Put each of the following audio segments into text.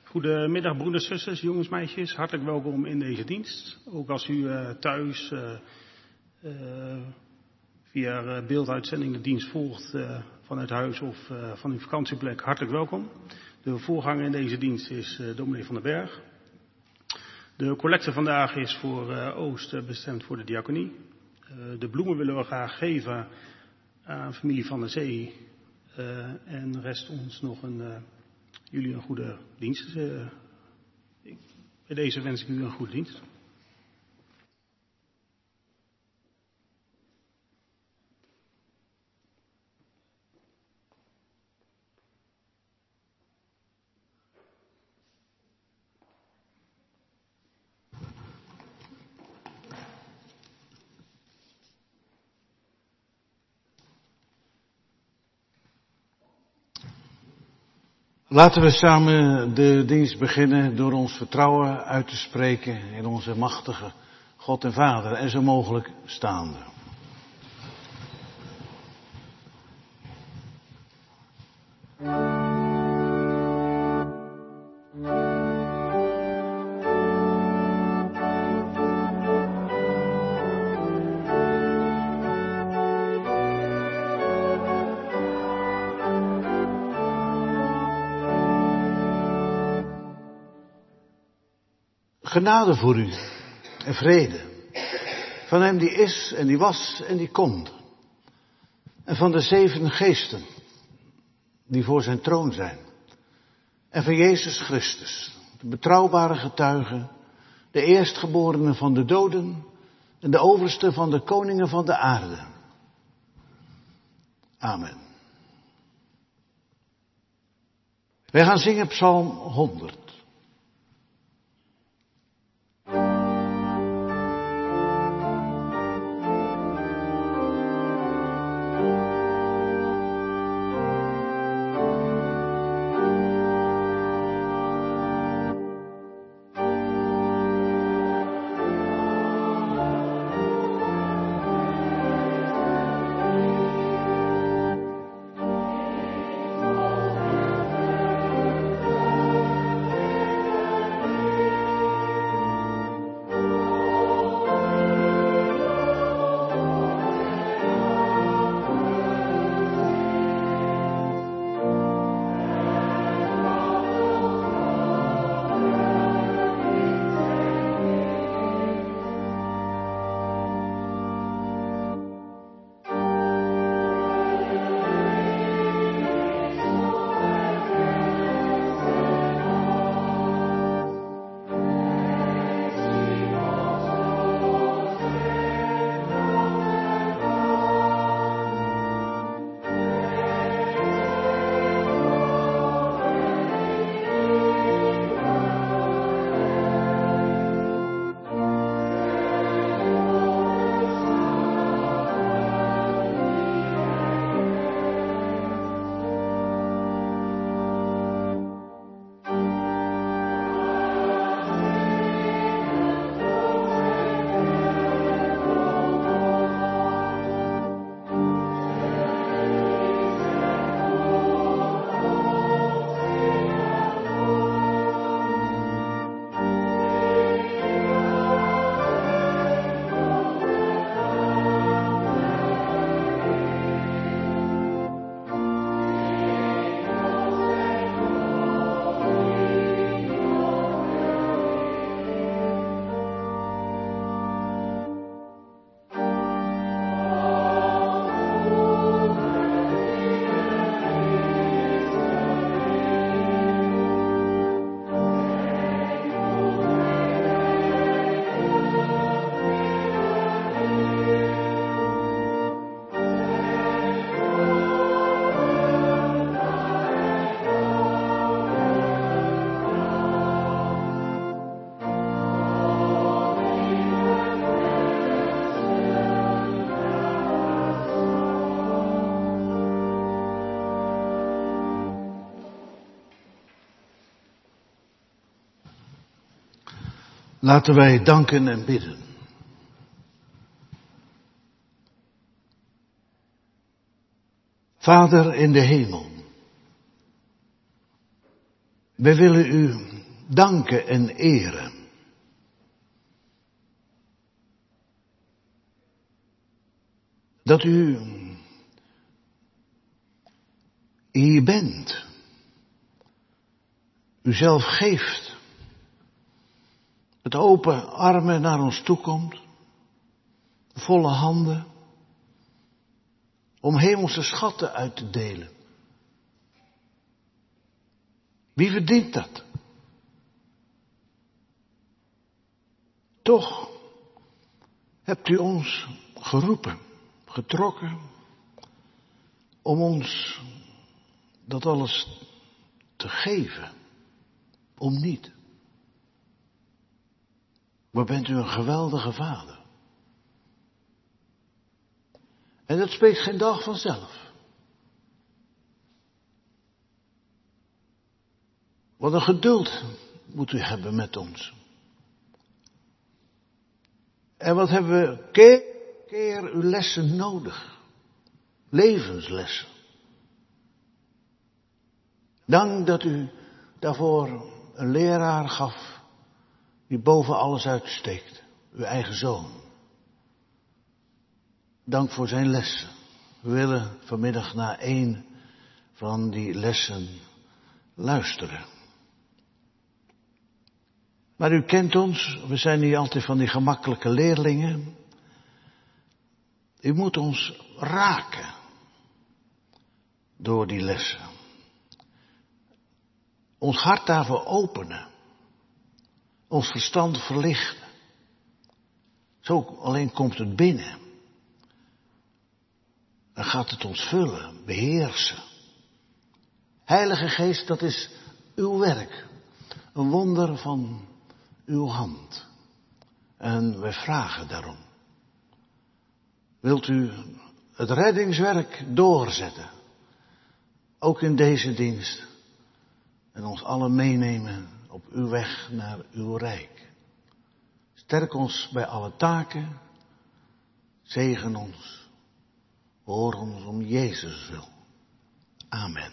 Goedemiddag broeders, zusters, jongens, meisjes. Hartelijk welkom in deze dienst. Ook als u thuis via beelduitzending de dienst volgt vanuit huis of van uw vakantieplek, hartelijk welkom. De voorganger in deze dienst is dominee Van den Berg. De collecte vandaag is voor Oost bestemd voor de diaconie. De bloemen willen we graag geven aan familie Van der Zee. En rest ons nog jullie een goede dienst. Bij deze wens ik u een goede dienst. Laten we samen de dienst beginnen door ons vertrouwen uit te spreken in onze machtige God en Vader en zo mogelijk staande. Genade voor u en vrede van hem die is en die was en die komt. En van de 7 geesten die voor zijn troon zijn. En van Jezus Christus, de betrouwbare getuige, de eerstgeborene van de doden en de overste van de koningen van de aarde. Amen. Wij gaan zingen Psalm 100. Laten wij danken en bidden. Vader in de hemel, wij willen u danken en eren. Dat u hier bent. U zelf geeft. Met open armen naar ons toe komt. Volle handen. Om hemelse schatten uit te delen. Wie verdient dat? Toch hebt u ons geroepen, getrokken, om ons dat alles te geven. Om niet. Maar bent u een geweldige vader. En dat spreekt geen dag vanzelf. Wat een geduld moet u hebben met ons. En wat hebben we keer uw lessen nodig. Levenslessen. Dank dat u daarvoor een leraar gaf die boven alles uitsteekt. Uw eigen zoon. Dank voor zijn lessen. We willen vanmiddag naar één van die lessen luisteren. Maar u kent ons, we zijn niet altijd van die gemakkelijke leerlingen. U moet ons raken door die lessen. Ons hart daarvoor openen. Ons verstand verlichten. Zo alleen komt het binnen. Dan gaat het ons vullen, beheersen. Heilige Geest, dat is uw werk. Een wonder van uw hand. En wij vragen daarom. Wilt u het reddingswerk doorzetten? Ook in deze dienst. En ons allen meenemen op uw weg naar uw rijk. Sterk ons bij alle taken. Zegen ons. Hoor ons om Jezus wil. Amen.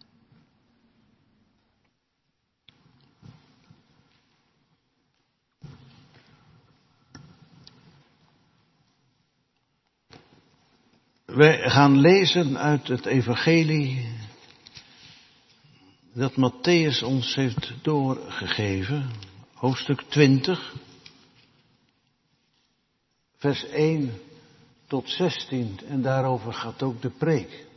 Wij gaan lezen uit het evangelie dat Matthäus ons heeft doorgegeven. Hoofdstuk 20. Vers 1 tot 16. En daarover gaat ook de preek.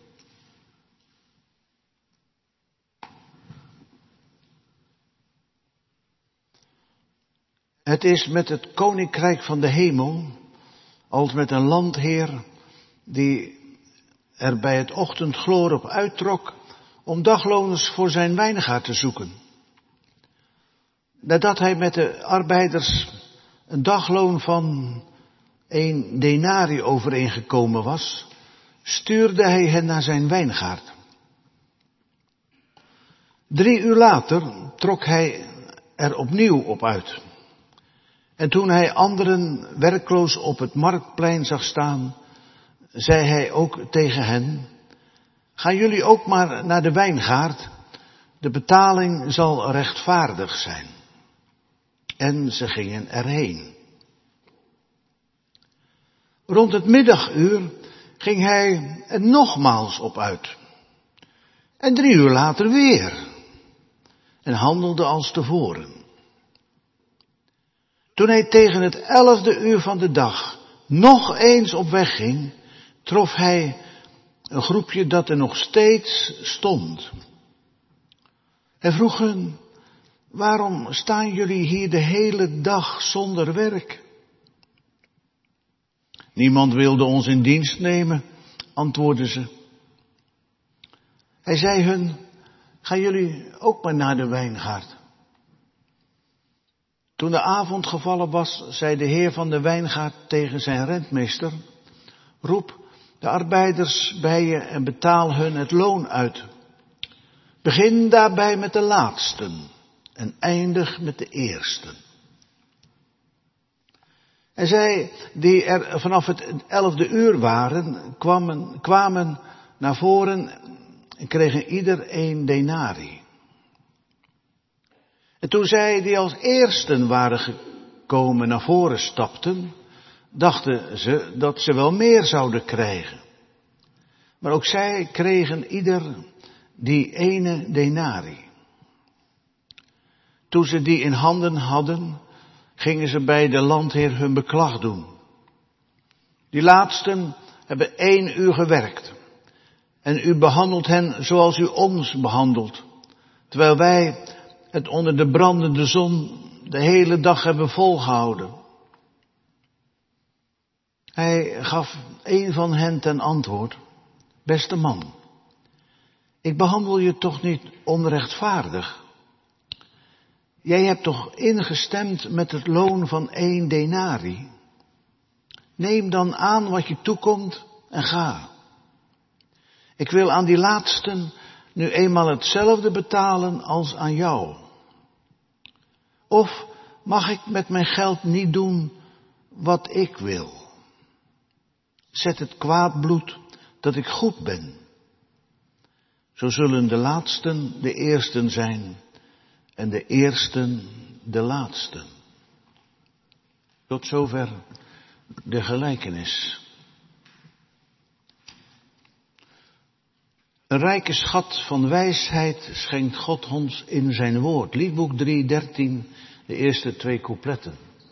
Het is met het koninkrijk van de hemel als met een landheer die er bij het ochtendgloor op uittrok om dagloners voor zijn wijngaard te zoeken. Nadat hij met de arbeiders een dagloon van 1 denari overeengekomen was, stuurde hij hen naar zijn wijngaard. 3 uur later trok hij er opnieuw op uit. En toen hij anderen werkloos op het marktplein zag staan, zei hij ook tegen hen: gaan jullie ook maar naar de wijngaard, de betaling zal rechtvaardig zijn. En ze gingen erheen. Rond het middaguur ging hij er nogmaals op uit. En 3 uur later weer. En handelde als tevoren. Toen hij tegen het 11e uur van de dag nog eens op weg ging, trof hij een groepje dat er nog steeds stond. Hij vroeg hen: waarom staan jullie hier de hele dag zonder werk? Niemand wilde ons in dienst nemen, antwoordden ze. Hij zei hun: gaan jullie ook maar naar de wijngaard. Toen de avond gevallen was, zei de heer van de wijngaard tegen zijn rentmeester: roep de arbeiders bij je en betaal hun het loon uit. Begin daarbij met de laatsten en eindig met de eersten. En zij die er vanaf het 11e uur waren, kwamen naar voren en kregen ieder 1 denari. En toen zij die als eersten waren gekomen naar voren stapten, dachten ze dat ze wel meer zouden krijgen. Maar ook zij kregen ieder die ene denari. Toen ze die in handen hadden, gingen ze bij de landheer hun beklag doen. Die laatsten hebben 1 uur gewerkt. En u behandelt hen zoals u ons behandelt. Terwijl wij het onder de brandende zon de hele dag hebben volgehouden. Hij gaf een van hen ten antwoord: beste man, ik behandel je toch niet onrechtvaardig? Jij hebt toch ingestemd met het loon van 1 denari? Neem dan aan wat je toekomt en ga. Ik wil aan die laatsten nu eenmaal hetzelfde betalen als aan jou. Of mag ik met mijn geld niet doen wat ik wil? Zet het kwaad bloed dat ik goed ben. Zo zullen de laatsten de eersten zijn en de eersten de laatsten. Tot zover de gelijkenis. Een rijke schat van wijsheid schenkt God ons in zijn woord. Liedboek 3:13, de eerste 2 coupletten.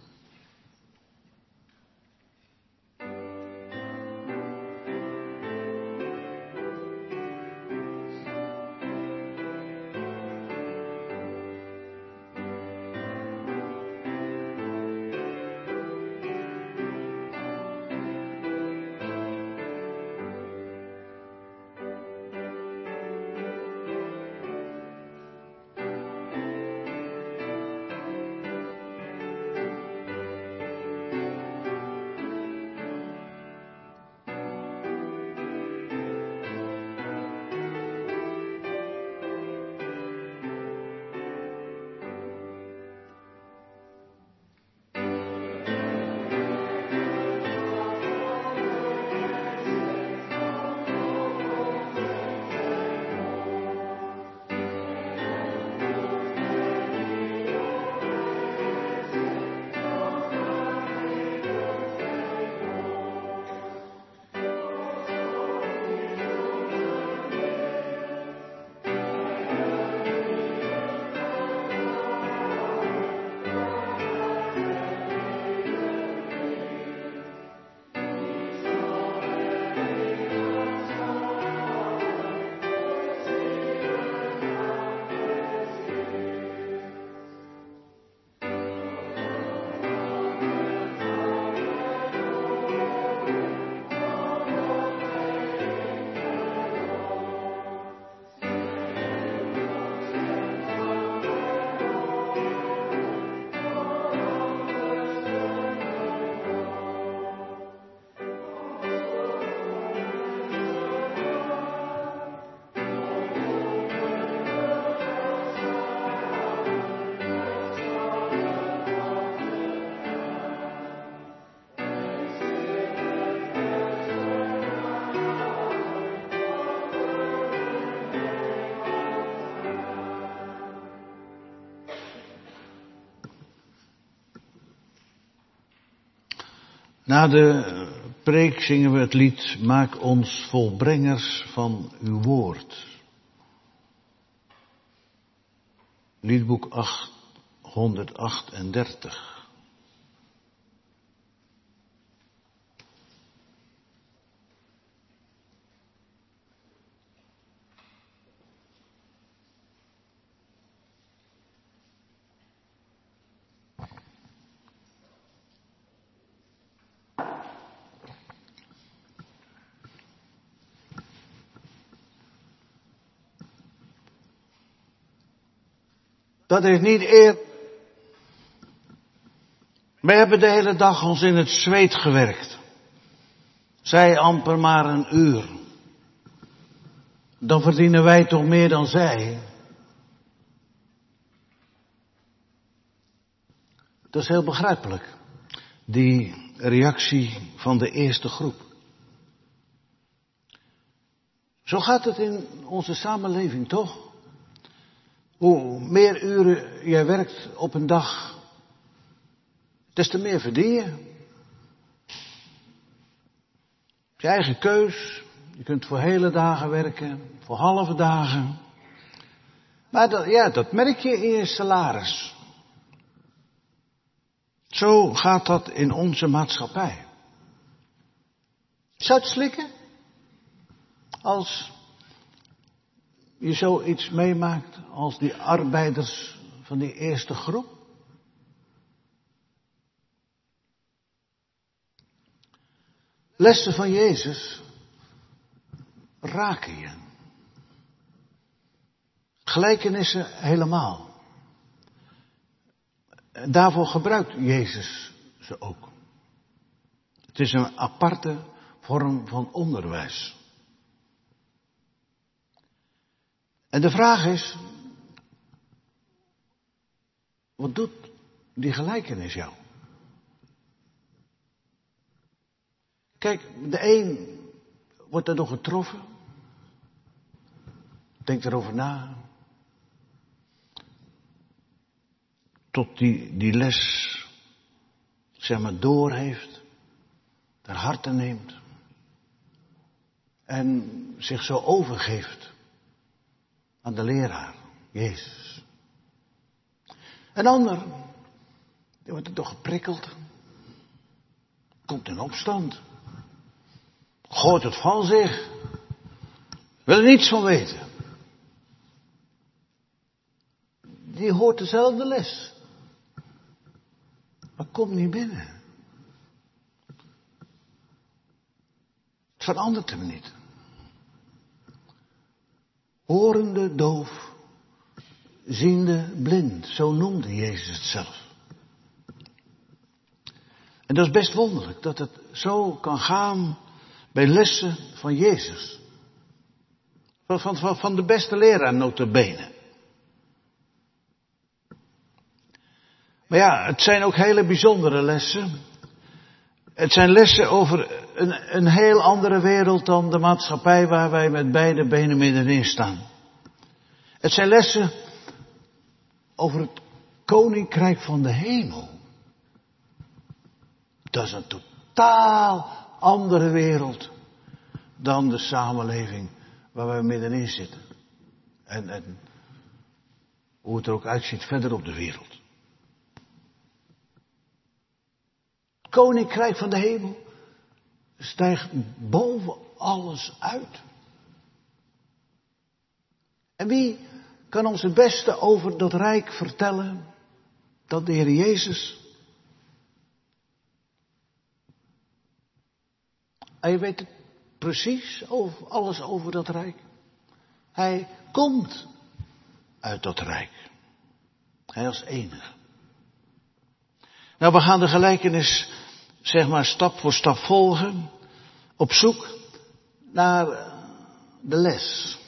Na de preek zingen we het lied Maak ons volbrengers van uw woord. Liedboek 838. Dat is niet eer. Wij hebben de hele dag ons in het zweet gewerkt. Zij amper maar 1 uur. Dan verdienen wij toch meer dan zij. Dat is heel begrijpelijk. Die reactie van de eerste groep. Zo gaat het in onze samenleving toch? Hoe meer uren jij werkt op een dag, des te meer verdien je. Je eigen keus. Je kunt voor hele dagen werken, voor halve dagen. Maar dat merk je in je salaris. Zo gaat dat in onze maatschappij. Zou het slikken? Als je zoiets meemaakt als die arbeiders van die eerste groep? Lessen van Jezus raken je. Gelijkenissen helemaal. En daarvoor gebruikt Jezus ze ook. Het is een aparte vorm van onderwijs. En de vraag is, wat doet die gelijkenis jou? Kijk, de een wordt erdoor getroffen. Denkt erover na. Tot die les, zeg maar, doorheeft. Ter harte neemt. En zich zo overgeeft aan de leraar, Jezus. Een ander, die wordt er toch geprikkeld. Komt in opstand. Gooit het van zich. Wil er niets van weten. Die hoort dezelfde les. Maar komt niet binnen. Het verandert hem niet. Horende doof, ziende blind. Zo noemde Jezus het zelf. En dat is best wonderlijk dat het zo kan gaan bij lessen van Jezus. Van de beste leraar nota bene. Maar ja, het zijn ook hele bijzondere lessen. Het zijn lessen over een heel andere wereld dan de maatschappij waar wij met beide benen middenin staan. Het zijn lessen over het koninkrijk van de hemel. Dat is een totaal andere wereld dan de samenleving waar wij middenin zitten. En hoe het er ook uitziet verder op de wereld. Het koninkrijk van de hemel stijgt boven alles uit. En wie kan ons het beste over dat rijk vertellen dan de Heer Jezus? En je weet het precies, alles over dat rijk. Hij komt uit dat rijk. Hij als enige. Nou, we gaan de gelijkenis, zeg maar, stap voor stap volgen. Op zoek naar de les.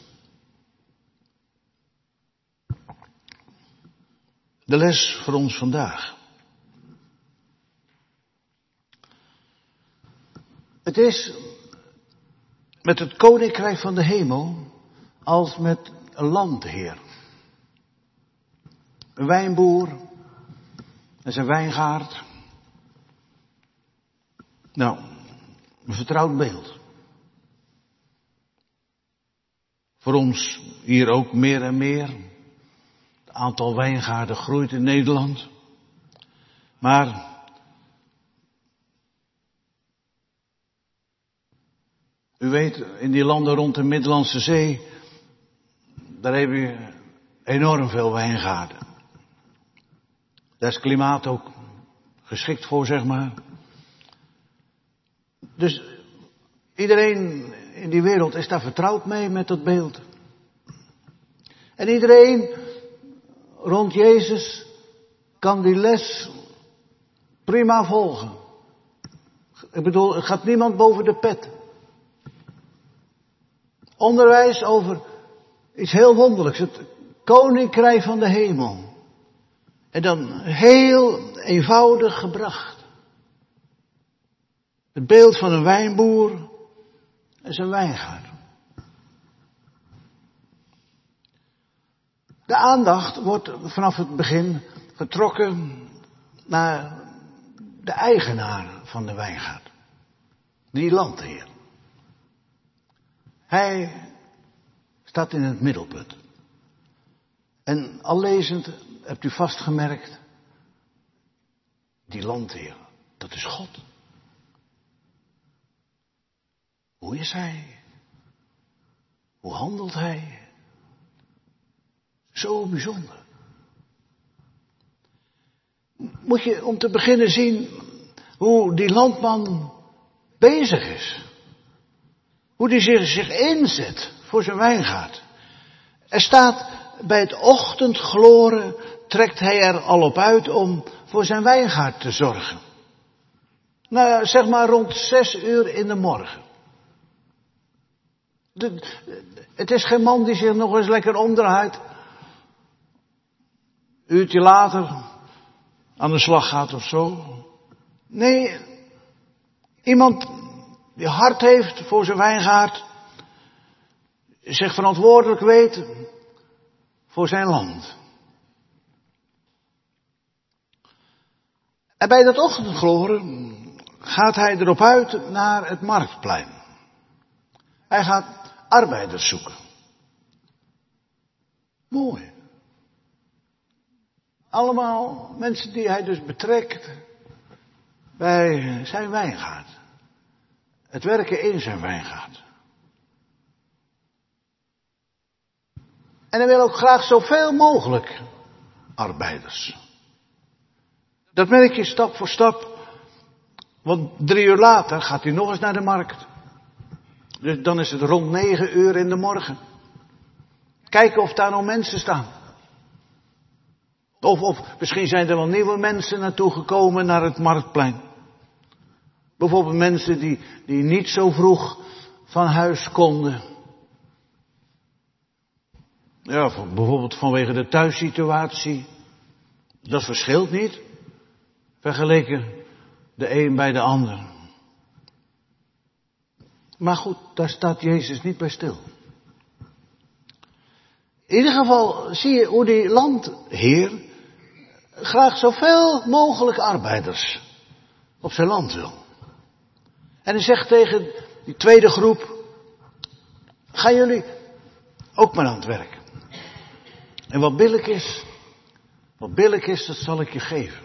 De les voor ons vandaag. Het is met het koninkrijk van de hemel als met een landheer. Een wijnboer en zijn wijngaard. Nou, een vertrouwd beeld. Voor ons hier ook meer en meer. Het aantal wijngaarden groeit in Nederland. Maar u weet, in die landen rond de Middellandse Zee, daar heb je enorm veel wijngaarden. Daar is het klimaat ook geschikt voor, zeg maar. Dus iedereen in die wereld is daar vertrouwd mee met dat beeld. En iedereen rond Jezus kan die les prima volgen. Ik bedoel, er gaat niemand boven de pet. Onderwijs over iets heel wonderlijks. Het koninkrijk van de hemel. En dan heel eenvoudig gebracht. Het beeld van een wijnboer en zijn wijngaard. De aandacht wordt vanaf het begin getrokken naar de eigenaar van de wijngaard. Die landheer. Hij staat in het middelpunt. En al lezend hebt u vastgemerkt, die landheer, dat is God. Hoe is hij? Hoe handelt hij? Zo bijzonder. Moet je om te beginnen zien hoe die landman bezig is. Hoe die zich inzet voor zijn wijngaard. Er staat, bij het ochtendgloren trekt hij er al op uit om voor zijn wijngaard te zorgen. Nou ja, zeg maar rond 6 uur in de morgen. Het is geen man die zich nog eens lekker omdraait. Een uurtje later aan de slag gaat of zo. Nee, iemand die hart heeft voor zijn wijngaard. Zich verantwoordelijk weet voor zijn land. En bij dat ochtendgloren gaat hij erop uit naar het marktplein. Hij gaat arbeiders zoeken. Mooi. Allemaal mensen die hij dus betrekt bij zijn wijngaard. Het werken in zijn wijngaard. En hij wil ook graag zoveel mogelijk arbeiders. Dat merk je stap voor stap. Want 3 uur later gaat hij nog eens naar de markt. Dus dan is het rond 9 uur in de morgen. Kijken of daar nog mensen staan. Of misschien zijn er wel nieuwe mensen naartoe gekomen naar het marktplein. Bijvoorbeeld mensen die niet zo vroeg van huis konden. Ja, bijvoorbeeld vanwege de thuissituatie. Dat verschilt niet. Vergeleken de een bij de ander. Maar goed, daar staat Jezus niet bij stil. In ieder geval zie je hoe die landheer graag zoveel mogelijk arbeiders op zijn land wil. En hij zegt tegen die tweede groep, gaan jullie ook maar aan het werk. En wat billig is, dat zal ik je geven.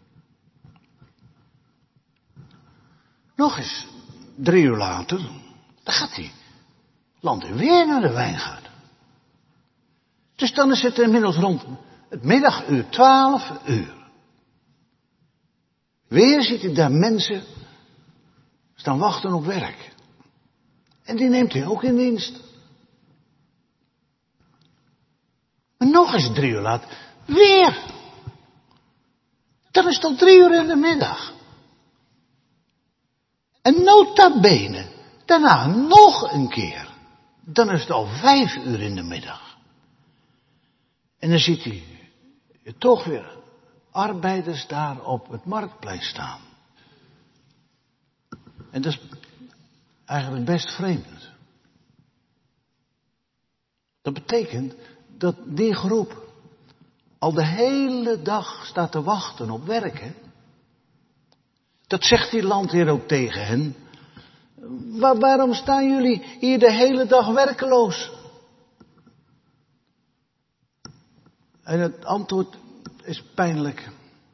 Nog eens 3 uur later, dan gaat die landheer weer naar de wijngaard. Dus dan is het inmiddels rond het middaguur, 12 uur. Weer ziet hij daar mensen staan wachten op werk. En die neemt hij ook in dienst. Maar nog eens 3 uur later, weer. Dan is het al 3 uur in de middag. En nota bene, daarna nog een keer. Dan is het al 5 uur in de middag. En dan ziet hij toch weer arbeiders daar op het marktplein staan. En dat is eigenlijk best vreemd. Dat betekent dat die groep al de hele dag staat te wachten op werk. Dat zegt die landheer ook tegen hen. Waarom staan jullie hier de hele dag werkeloos? En het antwoord is pijnlijk.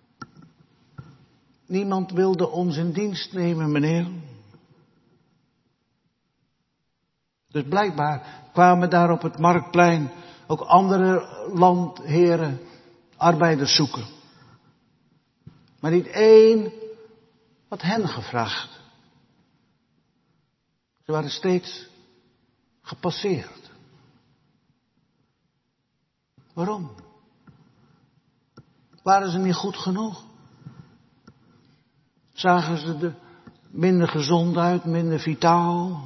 Niemand wilde ons in dienst nemen, meneer. Dus blijkbaar kwamen daar op het marktplein ook andere landheren arbeiders zoeken. Maar niet één had hen gevraagd. Ze waren steeds gepasseerd. Waarom? Waren ze niet goed genoeg? Zagen ze er minder gezond uit, minder vitaal?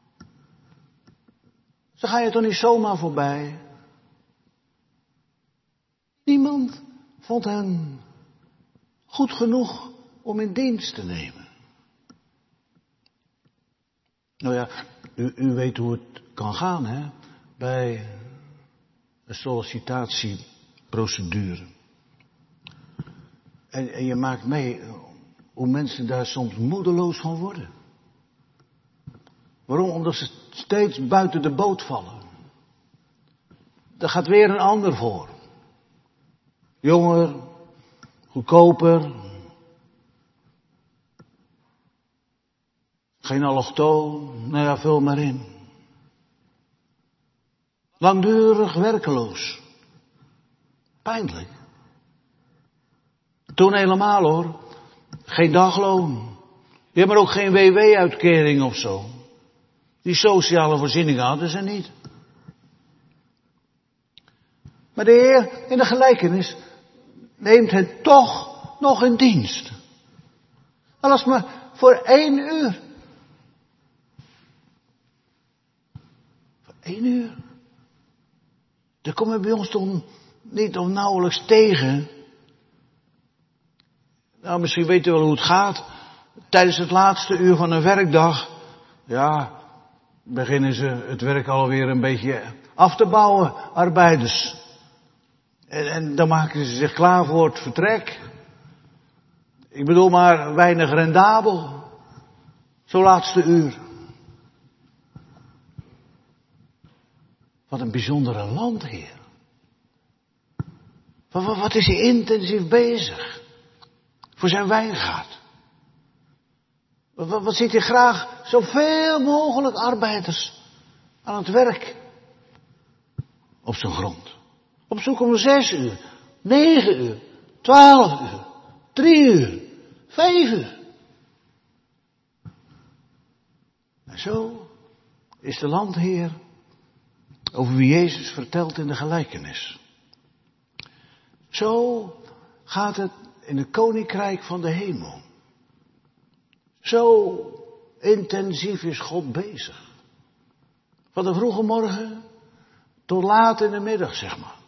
Ze gaan je toch niet zomaar voorbij? Niemand vond hen goed genoeg om in dienst te nemen. Nou ja, u weet hoe het kan gaan, hè? Bij Een sollicitatieprocedure. En je maakt mee hoe mensen daar soms moedeloos van worden. Waarom? Omdat ze steeds buiten de boot vallen. Daar gaat weer een ander voor. Jonger, goedkoper. Geen allochtoon, nou ja, vul maar in. Langdurig werkeloos. Pijnlijk. Toen helemaal hoor. Geen dagloon. Je hebt maar ook geen WW-uitkering of zo. Die sociale voorzieningen hadden ze niet. Maar de Heer in de gelijkenis neemt hen toch nog in dienst. Al is maar voor 1 uur. Voor 1 uur. Daar kom je bij ons toch niet of nauwelijks tegen. Nou, misschien weet u wel hoe het gaat. Tijdens het laatste uur van een werkdag, ja, beginnen ze het werk alweer een beetje af te bouwen, arbeiders. En dan maken ze zich klaar voor het vertrek. Ik bedoel maar weinig rendabel. Zo'n laatste uur. Wat een bijzondere landheer. Wat is hij intensief bezig. Voor zijn wijngaard. Wat ziet hij graag zoveel mogelijk arbeiders aan het werk. Op zijn grond. Op zoek om 6 uur, 9 uur, 12 uur, 3 uur, 5 uur. En zo is de landheer over wie Jezus vertelt in de gelijkenis. Zo gaat het in het koninkrijk van de hemel. Zo intensief is God bezig. Van de vroege morgen tot laat in de middag, zeg maar.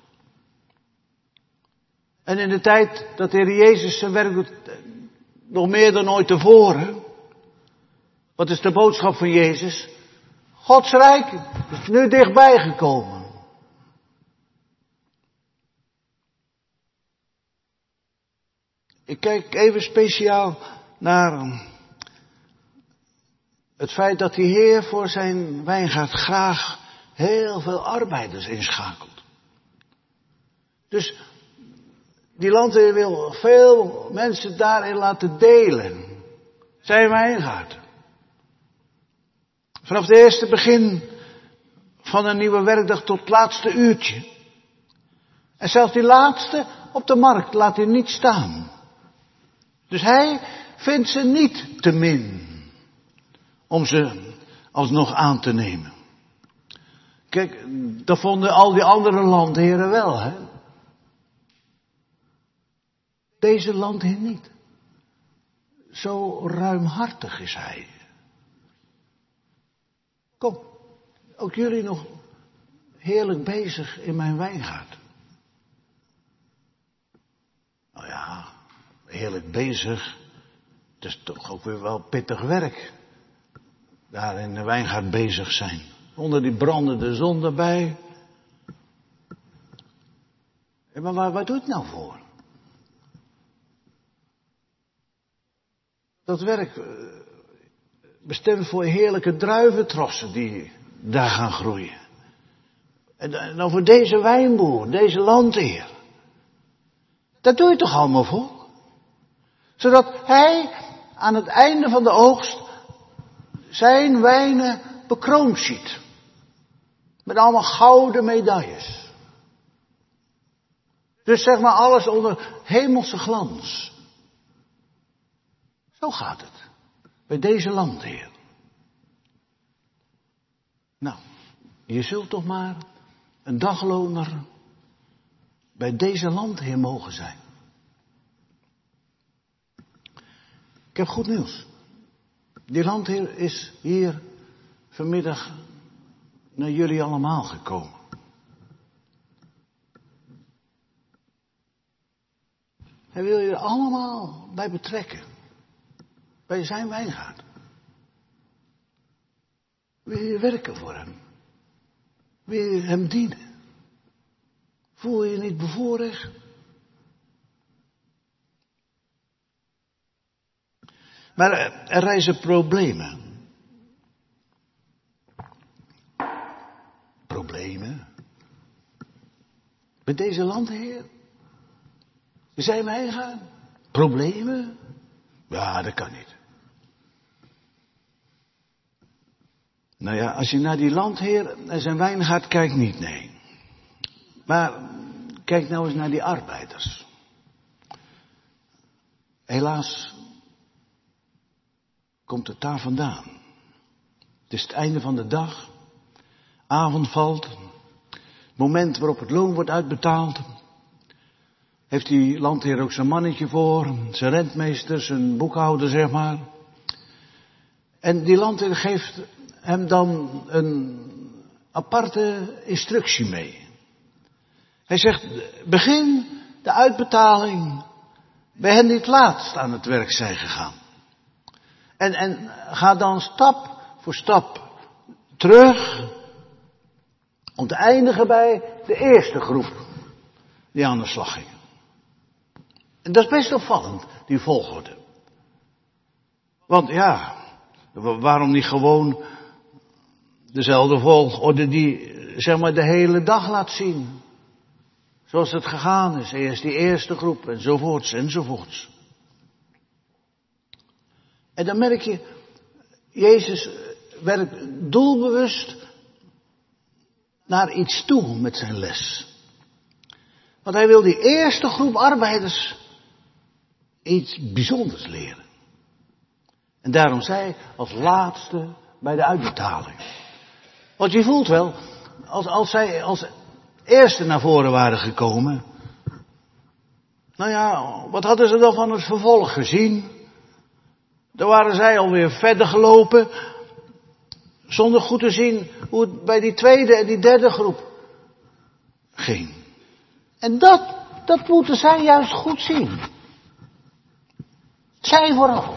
En in de tijd dat de Heer Jezus zijn werk doet, nog meer dan ooit tevoren. Wat is de boodschap van Jezus? Gods rijk is nu dichtbij gekomen. Ik kijk even speciaal naar het feit dat de Heer voor zijn wijngaard graag heel veel arbeiders inschakelt. Dus die landheer wil veel mensen daarin laten delen. Zijn wijngaard. Vanaf het eerste begin van een nieuwe werkdag tot het laatste uurtje. En zelfs die laatste op de markt laat hij niet staan. Dus hij vindt ze niet te min om ze alsnog aan te nemen. Kijk, dat vonden al die andere landheren wel, hè. Deze landheer niet. Zo ruimhartig is hij. Kom, ook jullie nog heerlijk bezig in mijn wijngaard. Nou ja, heerlijk bezig. Het is toch ook weer wel pittig werk. Daar in de wijngaard bezig zijn. Onder die brandende zon erbij. Maar waar doe je het nou voor? Dat werk bestemd voor heerlijke druiventrossen die daar gaan groeien. En dan voor deze wijnboer, deze landheer. Dat doe je toch allemaal voor? Zodat hij aan het einde van de oogst zijn wijnen bekroond ziet. Met allemaal gouden medailles. Dus zeg maar alles onder hemelse glans. Zo gaat het. Bij deze landheer. Nou, je zult toch maar een dagloner bij deze landheer mogen zijn. Ik heb goed nieuws. Die landheer is hier vanmiddag naar jullie allemaal gekomen. Hij wil je allemaal bij betrekken. Bij zijn wijngaard. Wil je werken voor hem? Wil je hem dienen? Voel je je niet bevoorrecht? Maar er rijzen problemen. Problemen? Met deze landheer? Zijn wij gaan? Problemen? Ja, dat kan niet. Nou ja, als je naar die landheer en zijn wijngaard kijkt, niet, nee. Maar kijk nou eens naar die arbeiders. Helaas komt het daar vandaan. Het is het einde van de dag. Avond valt. Het moment waarop het loon wordt uitbetaald. Heeft die landheer ook zijn mannetje voor. Zijn rentmeester, zijn boekhouder, zeg maar. En die landheer geeft hem dan een aparte instructie mee. Hij zegt, begin de uitbetaling bij hen die het laatst aan het werk zijn gegaan. En ga dan stap voor stap terug om te eindigen bij de eerste groep die aan de slag ging. En dat is best opvallend, die volgorde. Want ja, waarom niet gewoon dezelfde volgorde die, zeg maar, de hele dag laat zien? Zoals het gegaan is. Eerst die eerste groep enzovoorts enzovoorts. En dan merk je, Jezus werkt doelbewust naar iets toe met zijn les. Want hij wil die eerste groep arbeiders iets bijzonders leren. En daarom zei als laatste bij de uitbetaling. Want je voelt wel, als zij als eerste naar voren waren gekomen. Nou ja, wat hadden ze dan van het vervolg gezien? Dan waren zij alweer verder gelopen. Zonder goed te zien hoe het bij die tweede en die derde groep ging. En dat moeten zij juist goed zien. Zij vooral.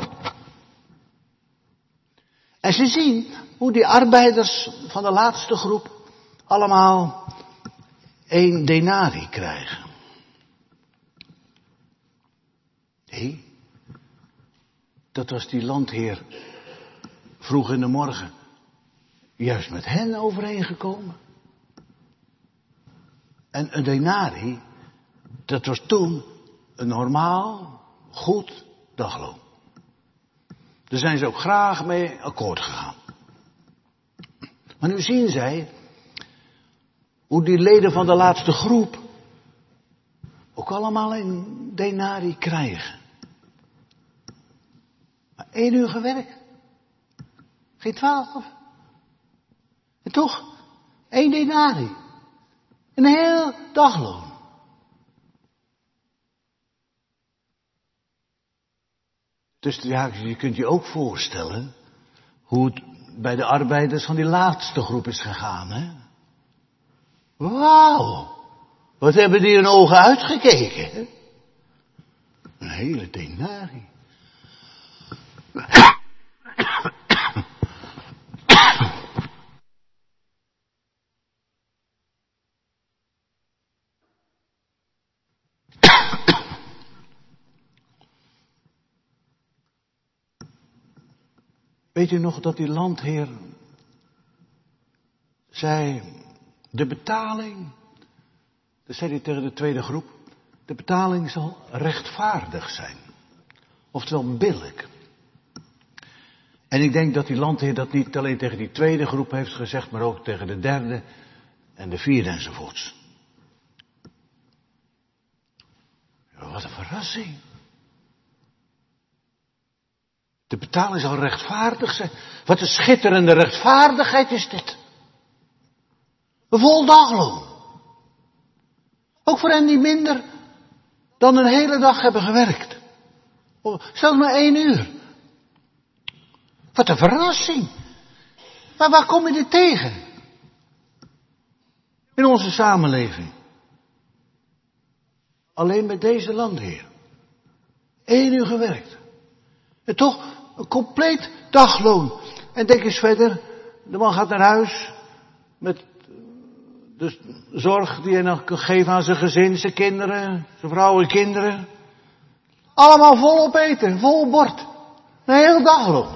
En ze zien hoe die arbeiders van de laatste groep allemaal 1 denari krijgen. Nee, dat was die landheer vroeg in de morgen juist met hen overeengekomen. En een denari, dat was toen een normaal, goed dagloon. Daar zijn ze ook graag mee akkoord gegaan. Maar nu zien zij hoe die leden van de laatste groep ook allemaal 1 denari krijgen. Maar 1 uur gewerkt. Geen 12. En toch 1 denari. Een heel dagloon. Dus ja, je kunt je ook voorstellen hoe het bij de arbeiders van die laatste groep is gegaan, hè? Wauw, wat hebben die hun ogen uitgekeken, hè? Een hele denari. Weet u nog dat die landheer zei, de betaling, dat zei hij tegen de tweede groep, de betaling zal rechtvaardig zijn. Oftewel billijk. En ik denk dat die landheer dat niet alleen tegen die tweede groep heeft gezegd, maar ook tegen de derde en de vierde enzovoorts. Ja, wat een verrassing. De betaling zal rechtvaardig zijn. Wat een schitterende rechtvaardigheid is dit. Een vol dagloon. Ook voor hen die minder dan een hele dag hebben gewerkt. Zelfs maar 1 uur. Wat een verrassing. Maar waar kom je dit tegen? In onze samenleving. Alleen met deze landheer. 1 uur gewerkt. En toch een compleet dagloon. En denk eens verder. De man gaat naar huis met Dus zorg die hij nog kan geven aan zijn gezin, zijn kinderen, zijn vrouw en kinderen. Allemaal vol opeten, vol bord. Een hele dag lang.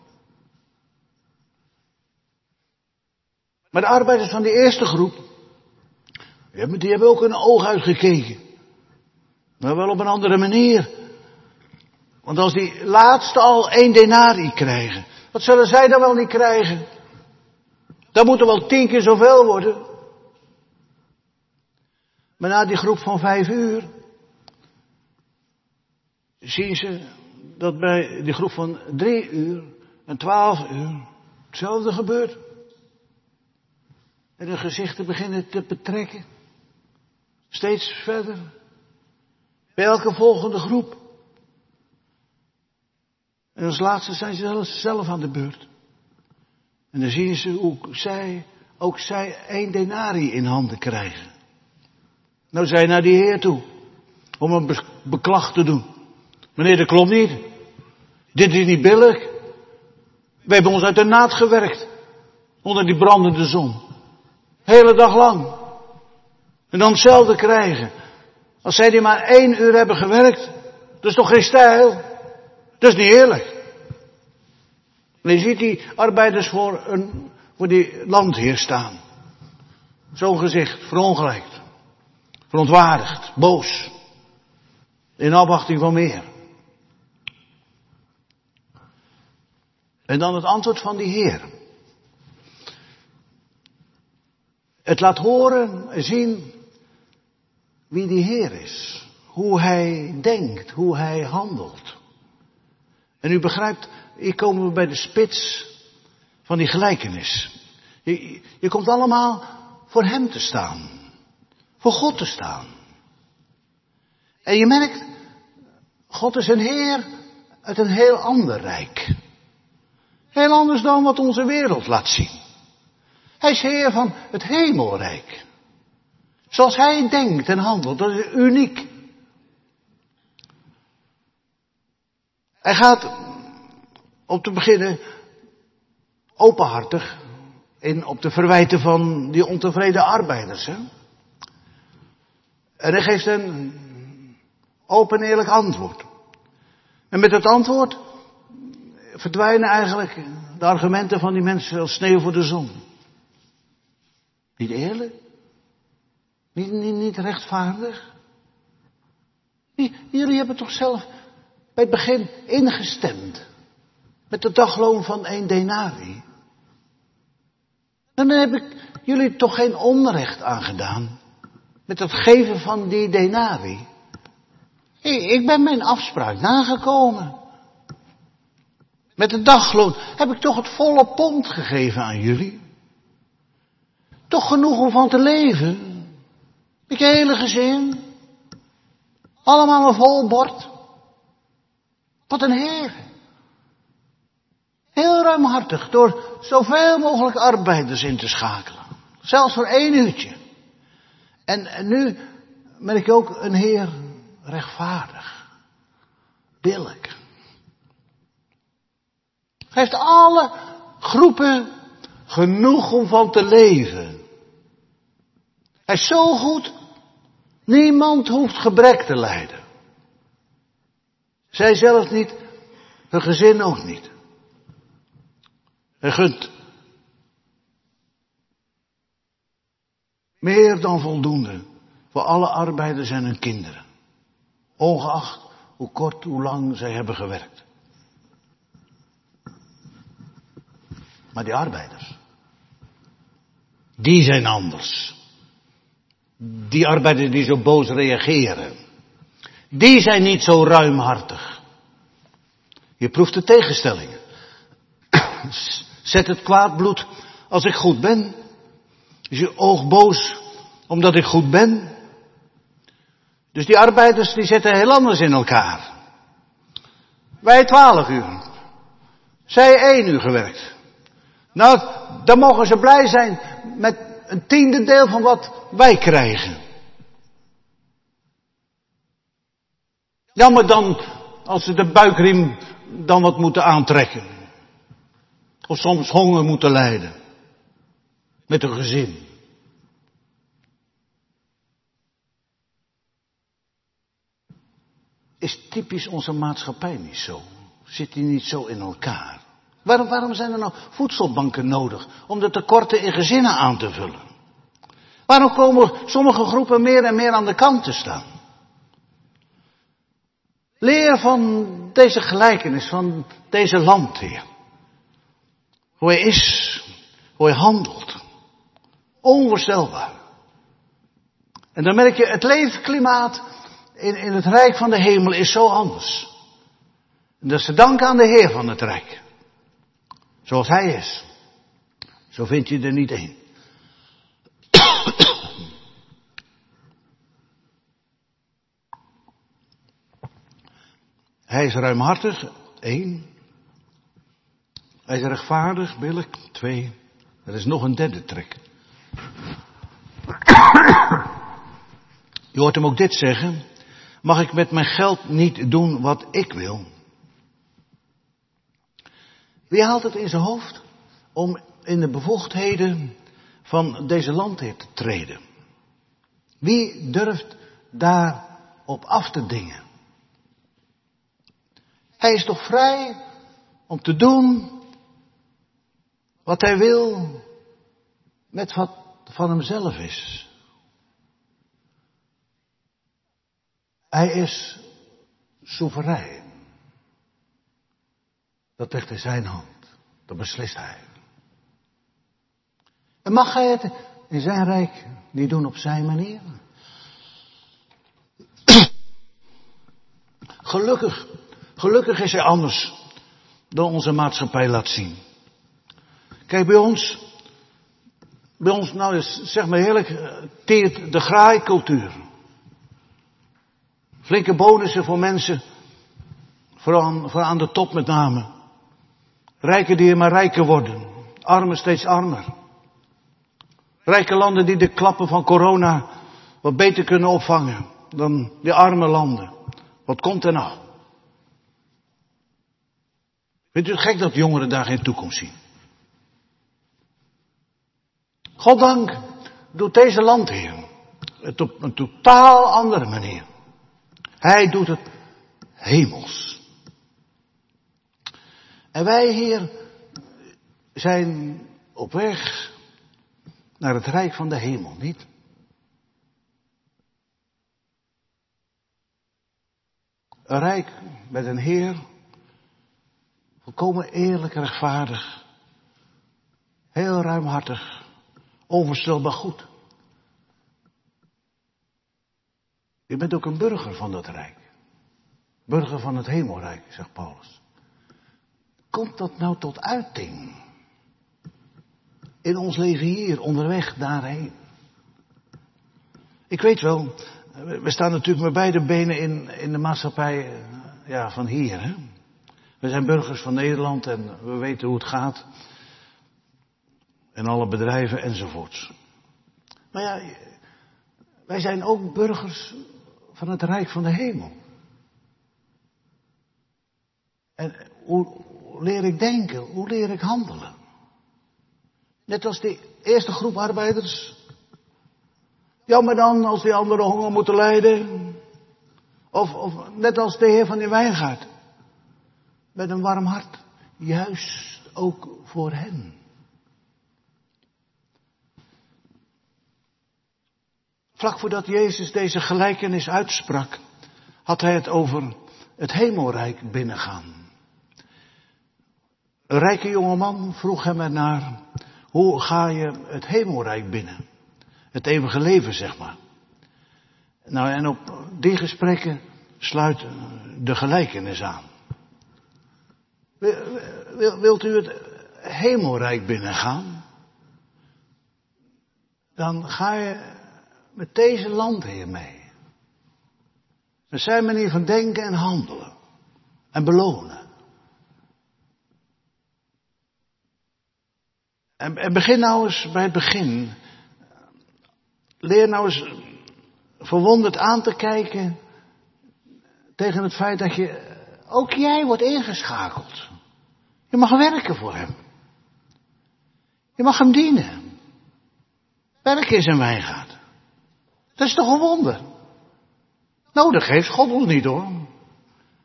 Maar de arbeiders van die eerste groep, die hebben ook een oog uitgekeken. Maar wel op een andere manier. Want als die laatste al 1 denarii krijgen, wat zullen zij dan wel niet krijgen? Dat moet er wel 10 keer zoveel worden. Maar na die groep van 5 uur, zien ze dat bij die groep van 3 uur en 12 uur hetzelfde gebeurt. En hun gezichten beginnen te betrekken. Steeds verder. Bij elke volgende groep. En als laatste zijn ze zelf aan de beurt. En dan zien ze hoe ook zij 1 denarii in handen krijgen. Nou zij naar die Heer toe. Om een beklag te doen. Meneer, dat klopt niet. Dit is niet billig. We hebben ons uit de naad gewerkt. Onder die brandende zon. Hele dag lang. En dan hetzelfde krijgen. Als zij die maar 1 uur hebben gewerkt. Dat is toch geen stijl? Dat is niet eerlijk. En je ziet die arbeiders voor die landheer staan. Zo'n gezicht, verongelijkt. Verontwaardigd, boos. In afwachting van meer. En dan het antwoord van die Heer. Het laat horen en zien wie die Heer is. Hoe hij denkt, hoe hij handelt. En u begrijpt, hier komen we bij de spits van die gelijkenis. Je komt allemaal voor hem te staan. Voor God te staan. En je merkt, God is een Heer uit een heel ander rijk. Heel anders dan wat onze wereld laat zien. Hij is Heer van het hemelrijk. Zoals hij denkt en handelt, dat is uniek. Hij gaat, om te beginnen, openhartig in op de verwijten van die ontevreden arbeiders. Hè? En hij geeft een open en eerlijk antwoord. En met het antwoord verdwijnen eigenlijk de argumenten van die mensen als sneeuw voor de zon. Niet eerlijk? Niet rechtvaardig? Jullie hebben toch zelf bij het begin ingestemd met de dagloon van 1 denarii. Dan heb ik jullie toch geen onrecht aangedaan met het geven van die denarii. Ik ben mijn afspraak nagekomen. Met de dagloon heb ik toch het volle pond gegeven aan jullie. Toch genoeg om van te leven. Ik hele gezin. Allemaal een vol bord. Wat een Heer. Heel ruimhartig door zoveel mogelijk arbeiders in te schakelen. Zelfs voor 1 uurtje. En nu merk ik ook een Heer rechtvaardig. Billijk. Hij heeft alle groepen genoeg om van te leven. Hij is zo goed, niemand hoeft gebrek te lijden. Zij zelf niet, hun gezin ook niet. Hij gunt meer dan voldoende voor alle arbeiders en hun kinderen. Ongeacht hoe kort, hoe lang zij hebben gewerkt. Maar die arbeiders, die zijn anders. Die arbeiders die zo boos reageren, die zijn niet zo ruimhartig. Je proeft de tegenstellingen. Zet het kwaad bloed als ik goed ben. Is je oog boos omdat ik goed ben. Dus die arbeiders die zitten heel anders in elkaar. Wij 12 uur. Zij 1 uur gewerkt. Nou, dan mogen ze blij zijn met een 10e deel van wat wij krijgen. Jammer dan als ze de buikriem dan wat moeten aantrekken. Of soms honger moeten lijden. Met een gezin. is typisch onze maatschappij niet zo. Zit die niet zo in elkaar? Waarom zijn er nou voedselbanken nodig om de tekorten in gezinnen aan te vullen? Waarom komen sommige groepen meer en meer aan de kant te staan? Leer van deze gelijkenis, van deze landheer. Hoe hij is, hoe hij handelt. Onvoorstelbaar. En dan merk je, het leefklimaat in het Rijk van de Hemel is zo anders. En dat is te danken aan de Heer van het Rijk. Zoals hij is. Zo vind je er niet één. Hij is ruimhartig, 1. Hij is rechtvaardig, billijk, 2. Er is nog een derde trek. Je hoort hem ook dit zeggen. Mag ik met mijn geld niet doen wat ik wil? Wie haalt het in zijn hoofd om in de bevoegdheden van deze landheer te treden? Wie durft daarop af te dingen? Hij is toch vrij om te doen wat hij wil met wat van hemzelf is. Hij is soeverein. Dat ligt in zijn hand. Dat beslist hij. En mag hij het in zijn rijk niet doen op zijn manier? Gelukkig is hij anders dan onze maatschappij laat zien. Kijk, bij ons, nou zeg maar eerlijk, teert de graaicultuur. Flinke bonussen voor mensen, voor aan de top met name. Rijken die maar rijker worden, armen steeds armer. Rijke landen die de klappen van corona wat beter kunnen opvangen dan die arme landen. Wat komt er nou? Vindt u het gek dat jongeren daar geen toekomst zien? Goddank doet deze landheer het op een totaal andere manier. Hij doet het hemels. En wij hier zijn op weg naar het rijk van de hemel, niet? Een rijk met een Heer, volkomen eerlijk, rechtvaardig, heel ruimhartig, onvoorstelbaar goed. Je bent ook een burger van dat rijk. Burger van het hemelrijk, zegt Paulus. Komt dat nou tot uiting? In ons leven hier, onderweg daarheen. Ik weet wel, we staan natuurlijk met beide benen in de maatschappij van hier. Hè? We zijn burgers van Nederland en we weten hoe het gaat. En alle bedrijven enzovoorts. Maar ja, wij zijn ook burgers van het Rijk van de Hemel. En hoe leer ik denken? Hoe leer ik handelen? Net als die eerste groep arbeiders. Jammer dan als die anderen honger moeten lijden. Of net als de Heer van die wijngaard. Met een warm hart. Juist ook voor hen. Vlak voordat Jezus deze gelijkenis uitsprak, had hij het over het hemelrijk binnengaan. Een rijke jongeman vroeg hem ernaar, hoe ga je het hemelrijk binnen? Het eeuwige leven, zeg maar. Nou, en op die gesprekken sluit de gelijkenis aan. Wilt u het hemelrijk binnengaan? Dan ga je met deze landheer mee. Met zijn manier van denken en handelen. En belonen. En begin nou eens bij het begin. Leer nou eens verwonderd aan te kijken tegen het feit dat ook jij wordt ingeschakeld. Je mag werken voor hem. Je mag hem dienen. Werken is een wijngaard. Dat is toch een wonder? Nodig heeft God ons niet hoor.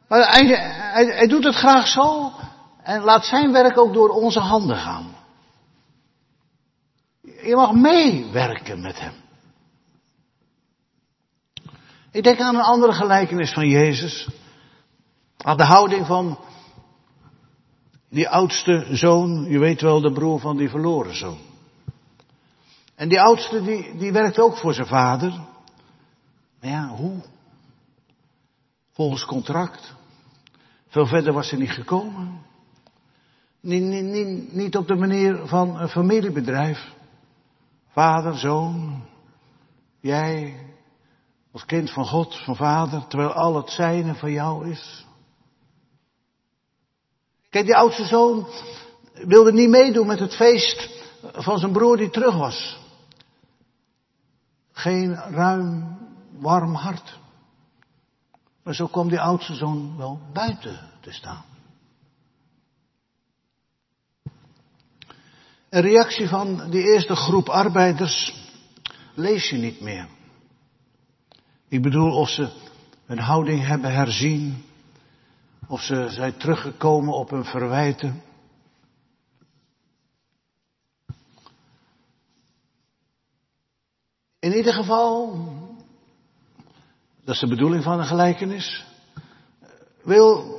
Maar hij doet het graag zo en laat zijn werk ook door onze handen gaan. Je mag meewerken met hem. Ik denk aan een andere gelijkenis van Jezus. Aan de houding van die oudste zoon, je weet wel, de broer van die verloren zoon. En die oudste die werkt ook voor zijn vader. Maar ja, hoe? Volgens contract. Veel verder was hij niet gekomen. Niet op de manier van een familiebedrijf. Vader, zoon, jij als kind van God, van vader, terwijl al het zijne van jou is. Kijk, die oudste zoon wilde niet meedoen met het feest van zijn broer die terug was. Geen ruim, warm hart. Maar zo kwam die oudste zoon wel buiten te staan. Een reactie van die eerste groep arbeiders lees je niet meer. Ik bedoel of ze hun houding hebben herzien. Of ze zijn teruggekomen op hun verwijten. In ieder geval, dat is de bedoeling van een gelijkenis, wil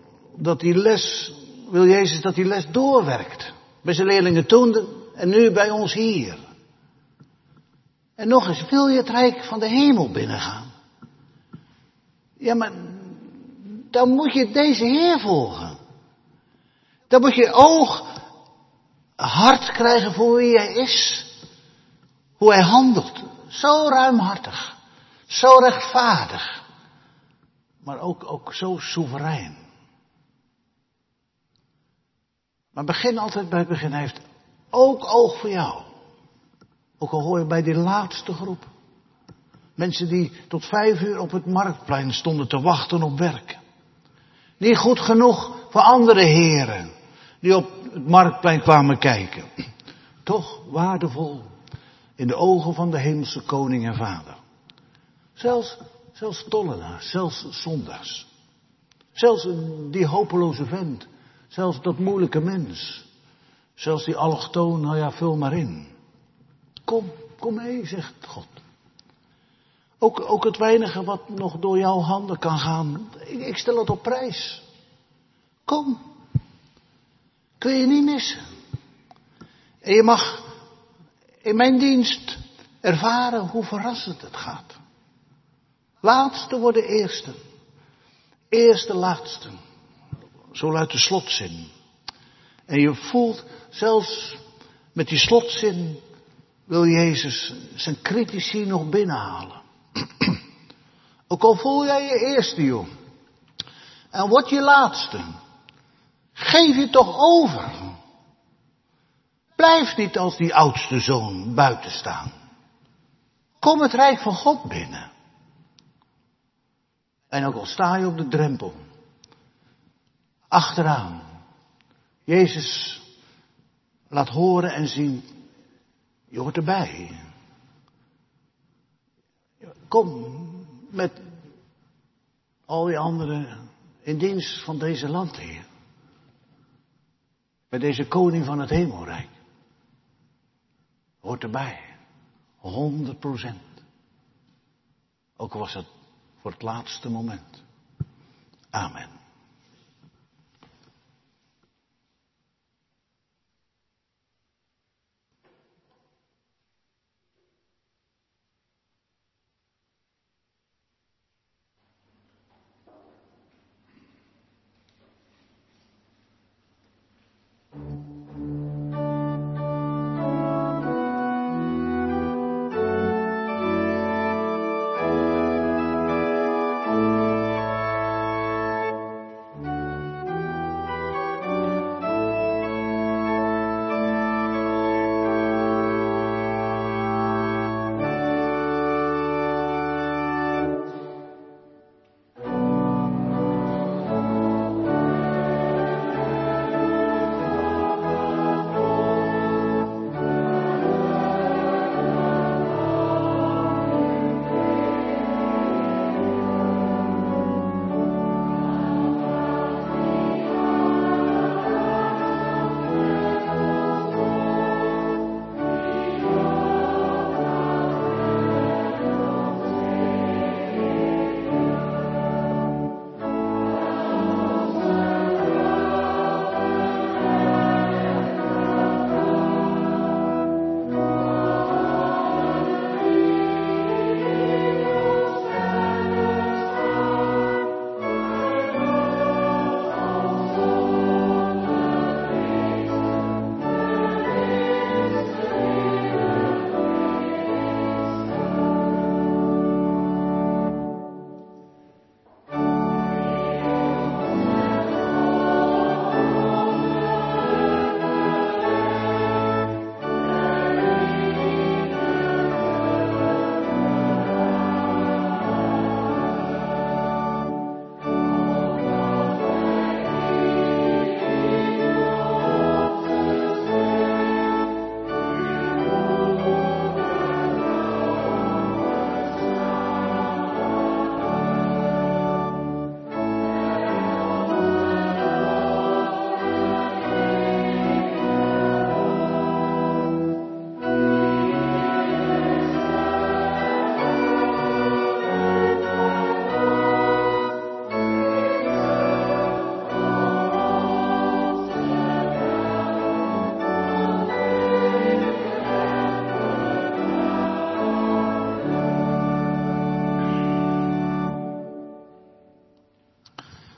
Jezus dat die les doorwerkt. Bij zijn leerlingen toen en nu bij ons hier. En nog eens, wil je het rijk van de hemel binnengaan? Ja, maar dan moet je deze Heer volgen. Dan moet je oog, hart krijgen voor wie hij is. Hoe hij handelt. Zo ruimhartig. Zo rechtvaardig. Maar ook zo soeverein. Maar begin altijd bij het begin. Hij heeft ook oog voor jou. Ook al hoor je bij die laatste groep. Mensen die tot 5 uur op het marktplein stonden te wachten op werk. Niet goed genoeg voor andere heren die op het marktplein kwamen kijken. Toch waardevol in de ogen van de hemelse koning en vader. Zelfs tollenaars, zelfs zondaars. Zelfs die hopeloze vent. Zelfs dat moeilijke mens. Zelfs die allochtoon, nou ja, vul maar in. Kom mee, zegt God. Ook het weinige wat nog door jouw handen kan gaan. Ik stel het op prijs. Kom. Kun je niet missen. En je mag in mijn dienst ervaren hoe verrassend het gaat. Laatste worden eerste. Eerste laatste. Zo luidt de slotzin. En je voelt zelfs met die slotzin wil Jezus zijn critici nog binnenhalen. Ook al voel jij je eerste, joh. En word je laatste. Geef je toch over. Blijf niet als die oudste zoon buiten staan. Kom het rijk van God binnen. En ook al sta je op de drempel. Achteraan. Jezus laat horen en zien. Je hoort erbij. Kom met al die anderen in dienst van deze landheer. Bij deze koning van het hemelrijk. Hoort erbij. 100%. Ook al was het voor het laatste moment. Amen.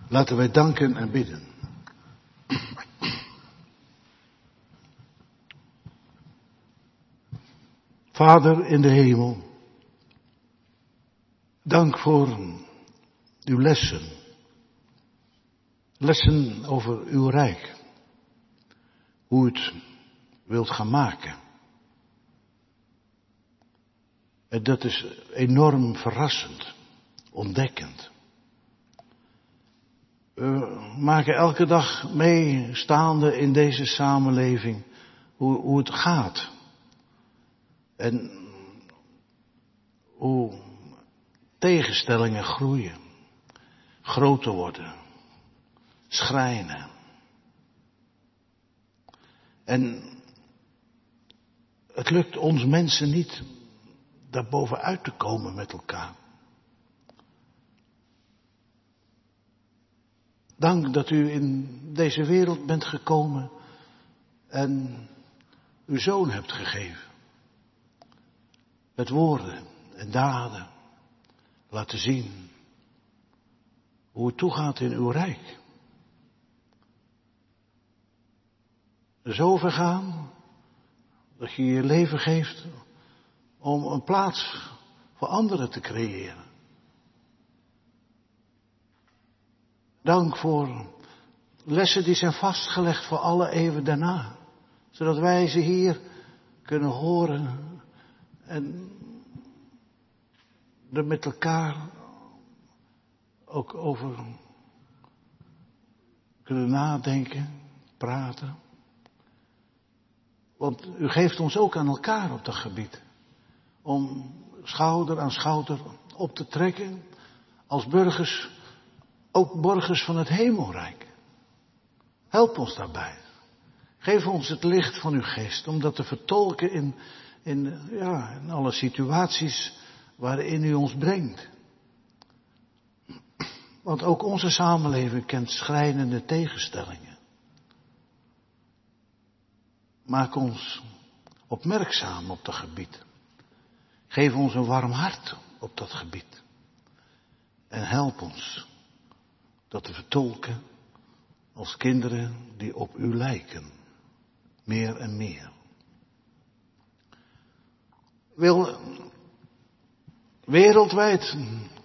Laten wij danken en bidden. Vader in de hemel, dank voor uw lessen. Lessen over uw rijk. Hoe u het wilt gaan maken. En dat is enorm verrassend, ontdekkend. We maken elke dag mee, staande in deze samenleving, hoe het gaat. En hoe tegenstellingen groeien, groter worden, schrijnen. En het lukt ons mensen niet daarbovenuit te komen met elkaar. Dank dat u in deze wereld bent gekomen en uw zoon hebt gegeven. Met woorden en daden laten zien hoe het toegaat in uw rijk. Zo vergaan dat je je leven geeft om een plaats voor anderen te creëren. Dank voor lessen die zijn vastgelegd voor alle eeuwen daarna. Zodat wij ze hier kunnen horen en er met elkaar ook over kunnen nadenken, praten. Want u geeft ons ook aan elkaar op dat gebied. Om schouder aan schouder op te trekken als burgers, ook borgers van het hemelrijk. Help ons daarbij. Geef ons het licht van uw geest om dat te vertolken in alle situaties waarin u ons brengt. Want ook onze samenleving kent schrijnende tegenstellingen. Maak ons opmerkzaam op dat gebied. Geef ons een warm hart op dat gebied. En help ons dat te vertolken als kinderen die op u lijken. Meer en meer. Wil wereldwijd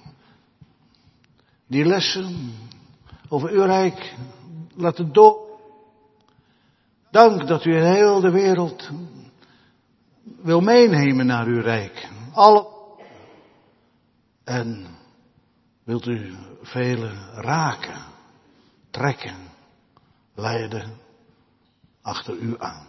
die lessen over uw rijk laten door. Dank dat u in heel de wereld wil meenemen naar uw rijk. En wilt u velen raken, trekken, leiden achter u aan.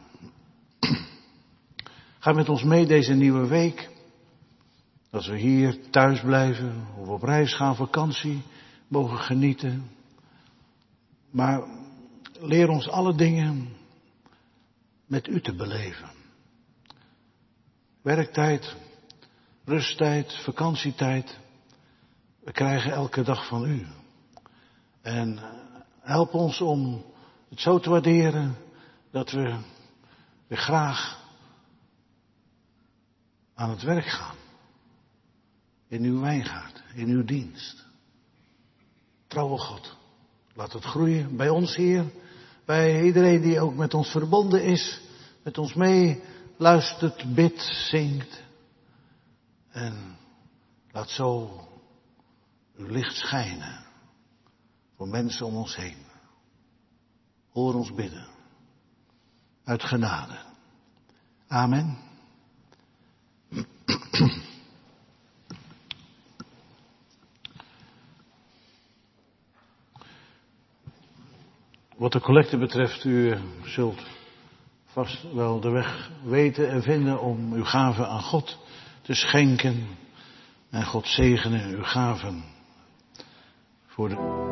Ga met ons mee deze nieuwe week. Als we hier thuis blijven of op reis gaan, vakantie, mogen genieten. Maar leer ons alle dingen met u te beleven. Werktijd, rusttijd, vakantietijd. We krijgen elke dag van u. En help ons om het zo te waarderen dat we weer graag aan het werk gaan. In uw wijngaard, in uw dienst. Trouwe God, laat het groeien bij ons hier. Bij iedereen die ook met ons verbonden is. Met ons mee luistert, bidt, zingt. En laat zo uw licht schijnen. Voor mensen om ons heen. Hoor ons bidden. Uit genade. Amen. Wat de collecte betreft, u zult vast wel de weg weten en vinden om uw gaven aan God te schenken. En God zegene uw gaven voor de...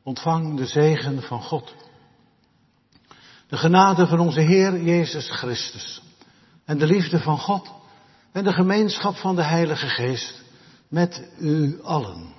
ontvang de zegen van God. De genade van onze Heer Jezus Christus en de liefde van God en de gemeenschap van de Heilige Geest met u allen.